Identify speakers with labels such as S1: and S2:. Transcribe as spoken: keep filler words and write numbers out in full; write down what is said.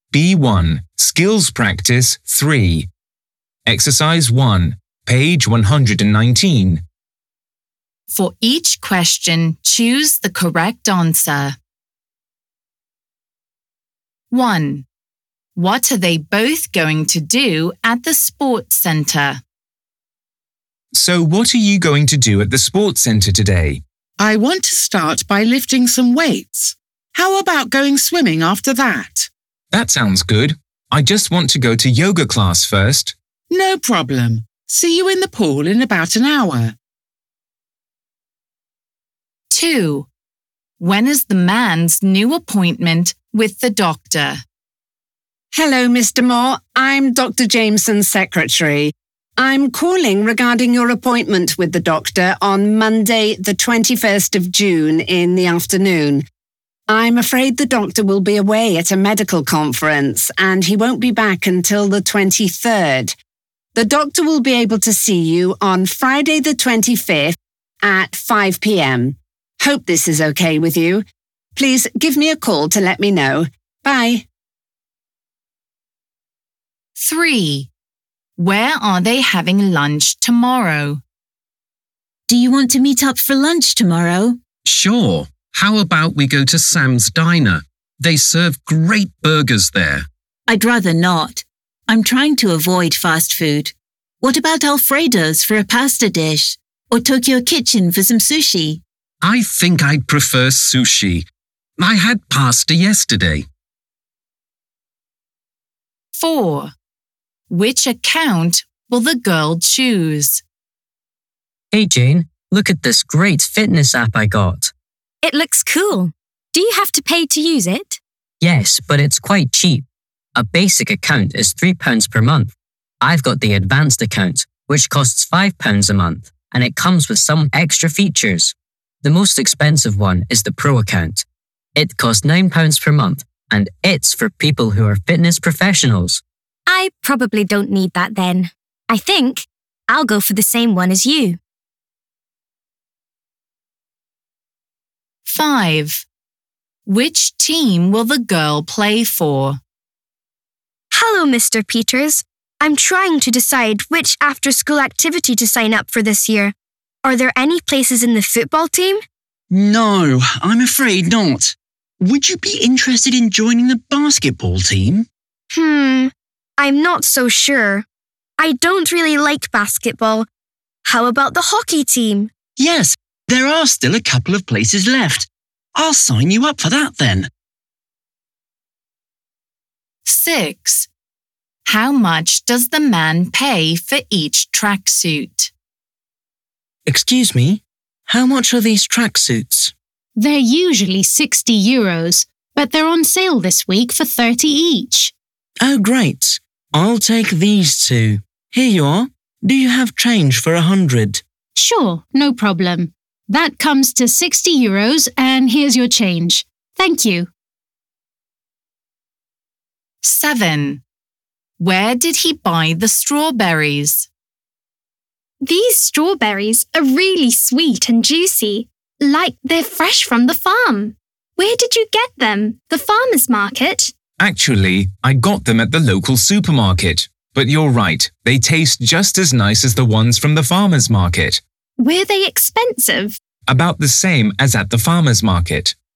S1: B one, Skills Practice three. Exercise one, page one hundred nineteen.
S2: For each question, choose the correct answer. one. What are they both going to do at the sports centre?
S1: So what are you going to do at the sports centre today?
S3: I want to start by lifting some weights. How about going swimming after that?
S1: That sounds good. I just want to go to yoga class first.
S3: No problem. See you in the pool in about an hour.
S2: two. When is the man's new appointment with the doctor?
S4: Hello, Mister Moore. I'm Doctor Jameson's secretary. I'm calling regarding your appointment with the doctor on Monday, the twenty-first of June in the afternoon. I'm afraid the doctor will be away at a medical conference and he won't be back until the twenty-third. The doctor will be able to see you on Friday the twenty-fifth at five p m. Hope this is okay with you. Please give me a call to let me know. Bye.
S2: three. Where are they having lunch tomorrow?
S5: Do you want to meet up for lunch tomorrow?
S6: Sure. How about we go to Sam's Diner? They serve great burgers there.
S5: I'd rather not. I'm trying to avoid fast food. What about Alfredo's for a pasta dish? Or Tokyo Kitchen for some sushi?
S6: I think I'd prefer sushi. I had pasta yesterday.
S2: four. Which account will the girl choose?
S7: Hey Jane, look at this great fitness app I got.
S8: It looks cool. Do you have to pay to use it?
S7: Yes, but it's quite cheap. A basic account is three pounds per month. I've got the advanced account, which costs five pounds a month, and it comes with some extra features. The most expensive one is the Pro account. It costs nine pounds per month, and it's for people who are fitness professionals.
S8: I probably don't need that then. I think I'll go for the same one as you.
S2: five. Which team will the girl play for?
S9: Hello, Mister Peters. I'm trying to decide which after-school activity to sign up for this year. Are there any places in the football team?
S10: No, I'm afraid not. Would you be interested in joining the basketball team?
S9: Hmm, I'm not so sure. I don't really like basketball. How about the hockey team?
S10: Yes, there are still a couple of places left. I'll sign you up for that then.
S2: six. How much does the man pay for each tracksuit?
S11: Excuse me, how much are these tracksuits?
S12: They're usually sixty euros, but they're on sale this week for thirty each.
S11: Oh, great. I'll take these two. Here you are. Do you have change for a hundred?
S12: Sure, no problem. That comes to sixty euros and here's your change. Thank you.
S2: seven. Where did he buy the strawberries?
S9: These strawberries are really sweet and juicy, like they're fresh from the farm. Where did you get them? The farmer's market?
S1: Actually, I got them at the local supermarket. But you're right, they taste just as nice as the ones from the farmer's market.
S9: Were they expensive?
S1: About the same as at the farmer's market.